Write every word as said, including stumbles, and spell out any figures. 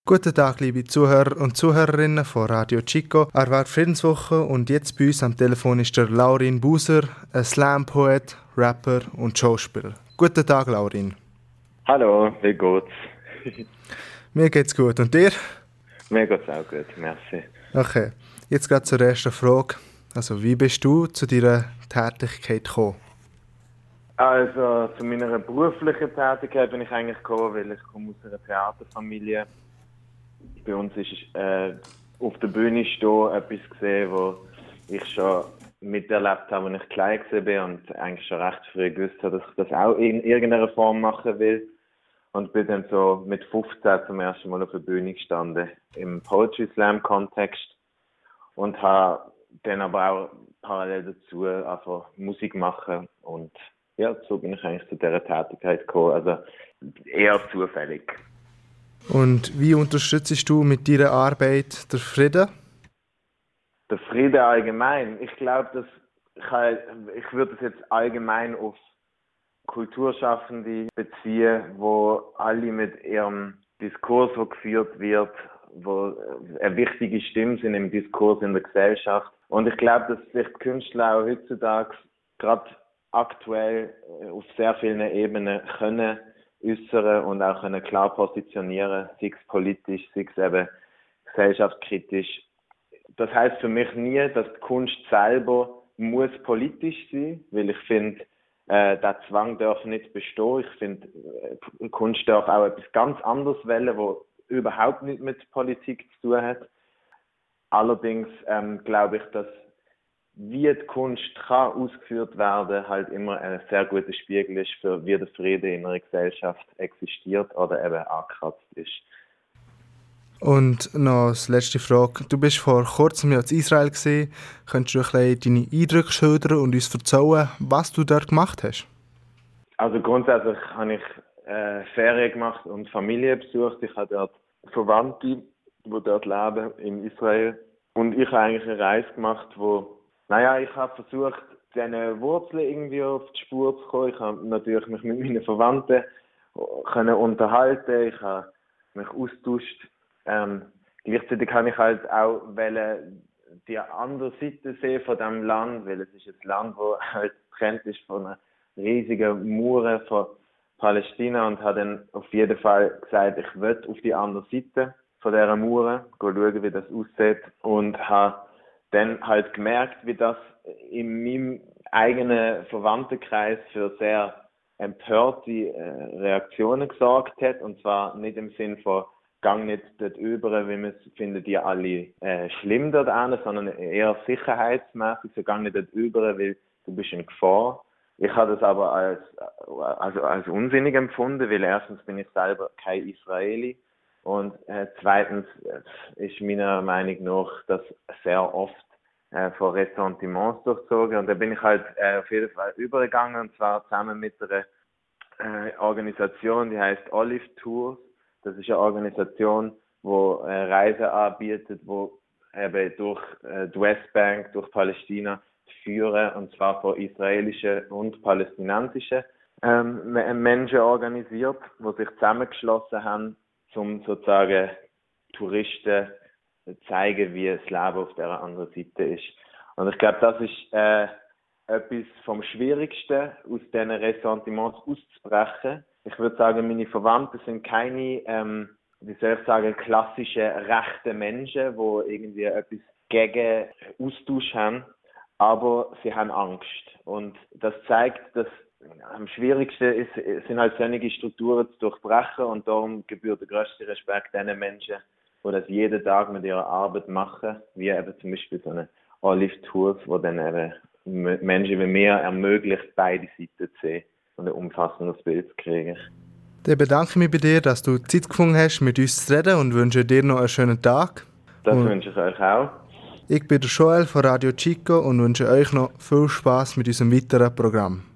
Guten Tag, liebe Zuhörer und Zuhörerinnen von Radio Chico. Er war Friedenswoche und jetzt bei uns am Telefon ist der Laurin Buser, ein Slam-Poet, Rapper und Schauspieler. Guten Tag, Laurin. Hallo, wie geht's? Mir geht's gut. Und dir? Mir geht's auch gut, merci. Okay, jetzt gerade zur ersten Frage. Also, wie bist du zu deiner Tätigkeit gekommen? Also, zu meiner beruflichen Tätigkeit bin ich eigentlich gekommen, weil ich komme aus einer Theaterfamilie. Bei uns ist äh, auf der Bühne stehen etwas gesehen, wo ich schon miterlebt habe, als ich klein war und eigentlich schon recht früh gewusst habe, dass ich das auch in irgendeiner Form machen will. Und bin dann so mit fünfzehn zum ersten Mal auf der Bühne gestanden, im Poetry Slam Kontext. Und habe dann aber auch parallel dazu einfach Musik machen. Und ja, so bin ich eigentlich zu dieser Tätigkeit gekommen. Also eher zufällig. Und wie unterstützt du mit deiner Arbeit den Frieden? Der Frieden allgemein. Ich glaube, dass ich, halt, ich würde es jetzt allgemein auf Kulturschaffende beziehen, wo alle mit ihrem Diskurs, der geführt wird, wo eine wichtige Stimme sind im Diskurs in der Gesellschaft. Und ich glaube, dass sich die Künstler auch heutzutage gerade aktuell auf sehr vielen Ebenen können äußern und auch können klar positionieren, sei es politisch, sei es eben gesellschaftskritisch. Das heisst für mich nie, dass die Kunst selber muss politisch sein, weil ich finde, äh, der Zwang darf nicht bestehen. Ich finde, äh, Kunst darf auch etwas ganz anderes wählen, wo überhaupt nicht mit Politik zu tun hat. Allerdings ähm, glaube ich, dass wie die Kunst kann ausgeführt werden, halt immer ein sehr guter Spiegel ist für wie der Friede in einer Gesellschaft existiert oder eben angekratzt ist. Und noch als letzte Frage. Du bist vor kurzem ja in Israel gewesen. Könntest du ein bisschen deine Eindrücke schildern und uns erzählen, was du dort gemacht hast? Also grundsätzlich habe ich äh, Ferien gemacht und Familie besucht. Ich habe dort Verwandte, die dort leben in Israel. Und ich habe eigentlich eine Reise gemacht, wo Naja, ich habe versucht, diesen Wurzeln irgendwie auf die Spur zu kommen. Ich habe natürlich mich mit meinen Verwandten können unterhalten. Ich habe mich austauscht. Ähm, gleichzeitig habe ich halt auch wollen, die andere Seite sehen von diesem Land, weil es ist ein Land, das halt getrennt ist von einer riesigen Mauer von Palästina und habe dann auf jeden Fall gesagt, ich will auf die andere Seite von dieser Mauer schauen, wie das aussieht und habe dann halt gemerkt, wie das in meinem eigenen Verwandtenkreis für sehr empörte äh, Reaktionen gesorgt hat. Und zwar nicht im Sinn von, gang nicht dort über, wie man es findet, die alle äh, schlimm dort an, sondern eher sicherheitsmäßig, so gang nicht dort über, weil du bist in Gefahr. Ich habe das aber als, also als unsinnig empfunden, weil erstens bin ich selber kein Israeli. Und äh, zweitens äh, ist meiner Meinung nach das sehr oft äh, von Ressentiments durchzogen. Und da bin ich halt äh, auf jeden Fall übergegangen, und zwar zusammen mit einer äh, Organisation, die heißt Olive Tours. Das ist eine Organisation, die äh, Reisen anbietet, wo eben durch äh, die Westbank, durch Palästina führen, und zwar von israelischen und palästinensischen ähm, Menschen organisiert, die sich zusammengeschlossen haben, um sozusagen Touristen zu zeigen, wie das Leben auf der anderen Seite ist. Und ich glaube, das ist äh, etwas vom Schwierigsten, aus diesen Ressentiments auszubrechen. Ich würde sagen, meine Verwandten sind keine, ähm, wie soll ich sagen, klassische rechte Menschen, die irgendwie etwas gegen Austausch haben, aber sie haben Angst. Und das zeigt, dass am schwierigsten ist, sind halt solche Strukturen zu durchbrechen, und darum gebührt der grösste Respekt den Menschen, die das jeden Tag mit ihrer Arbeit machen, wie eben zum Beispiel so eine Olive Tours, wo dann eben Menschen wie mir ermöglicht, beide Seiten zu sehen und ein umfassendes Bild zu kriegen. Dann bedanke ich mich bei dir, dass du Zeit gefunden hast, mit uns zu reden, und wünsche dir noch einen schönen Tag. Das und wünsche ich euch auch. Ich bin der Joel von Radio Chico und wünsche euch noch viel Spass mit unserem weiteren Programm.